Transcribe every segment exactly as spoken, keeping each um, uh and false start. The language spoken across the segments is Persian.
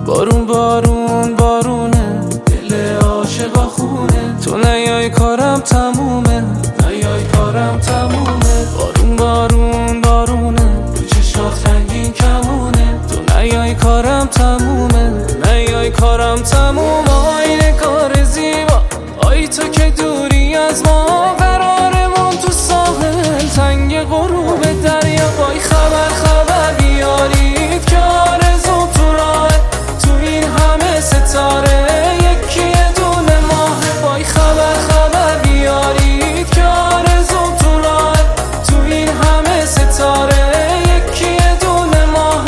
بارون بارون بارونه، دل عاشقا خونه. تو نیای کارم تمومه، نیای کارم تمومه. بارون بارون بارونه، تو چشات رنگین کمونه. تو نیای کارم تمومه، نیای کارم تمومه. آینه کار زیبا، آی تو که دوری از ما، قرارمون تو ساحل تنگ غروب دریا. وای خبر خبر بیارید که آرزو تو راه، تو این همه ستاره یکی یه دونه ماه. وای خبر خبر بیارید که آرزو تو راه، تو این همه ستاره یکی یه دونه ماه.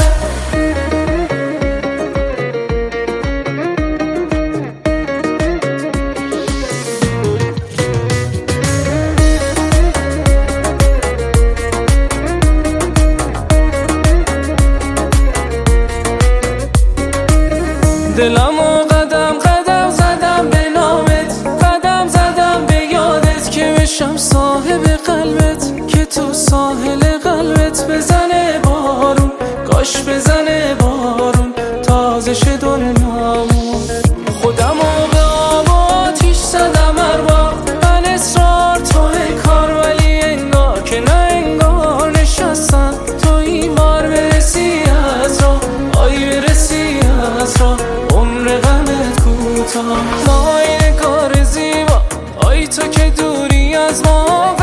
دلمو قدم قدم زدم به نامت، قدم زدم به یادت که بشم صاحب قلبت، که تو ساحل قلبت بزنه بارون، کاش بزنه بارون تازه شه دنیامون. خودمو به آب و آتیش زدم هر بار، من اصرار توی کار، ولی انگار که نه انگار نشستم تو این بار. برسی از راه، آی برسی از راه، عمر غمت کوتاه. ما این کار زیبا، آی تو که دوری از ما،